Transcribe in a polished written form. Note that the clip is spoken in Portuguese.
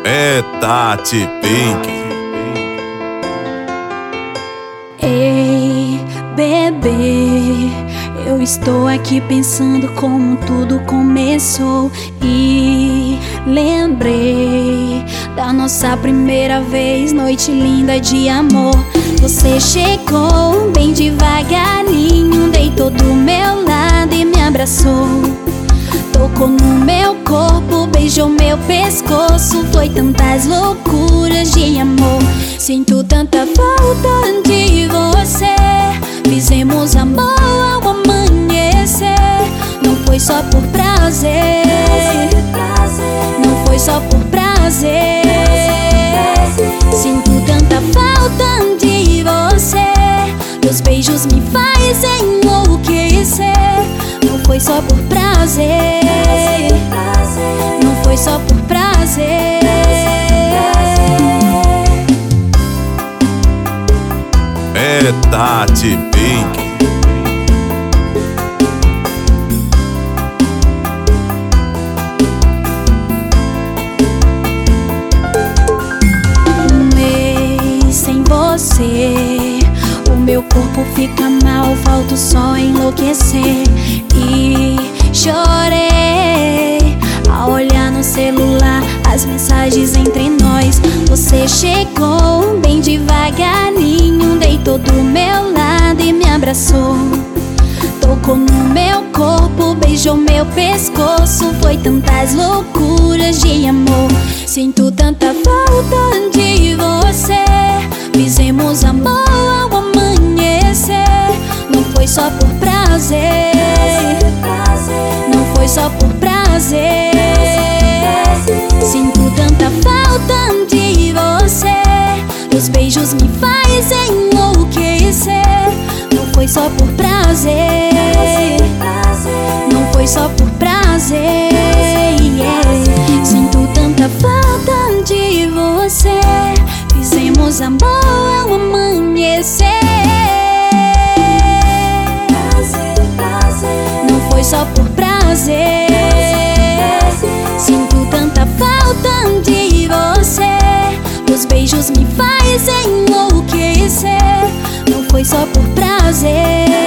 É Tati Pink. Ei, bebê, eu estou aqui pensando como tudo começou e lembrei da nossa primeira vez, noite linda de amor. Você chegou bem devagarinho, deitou do meu lado e me abraçou. Tocou no meu corpo, beijou meu pescoço. Foi tantas loucuras de amor. Sinto tanta falta de você. Fizemos amor ao amanhecer. Não foi só por prazer, não foi só por prazer. Sinto tanta falta de você. Teus beijos me fazem enlouquecer. Não foi só por prazer, não foi só por prazer. É Tati Pink. Um mês sem você, o meu corpo fica mal, falta o sol enlouquecer. E chorei ao olhar no celular as mensagens entre nós. Você chegou bem devagarinho, deitou do meu lado e me abraçou. Tocou no meu corpo, beijou meu pescoço. Foi tantas loucuras de amor. Sinto tanta falta de você. Fizemos amor ao amanhecer. Não foi só por prazer, não foi só por prazer. Sinto tanta falta de você. Os beijos me fazem enlouquecer. Não foi só por prazer, não foi só por prazer. Sinto tanta falta de você. Fizemos amor ao amanhecer. Não foi só por prazer. Sinto tanta falta de você. Os beijos me fazem enlouquecer. Não foi só por prazer.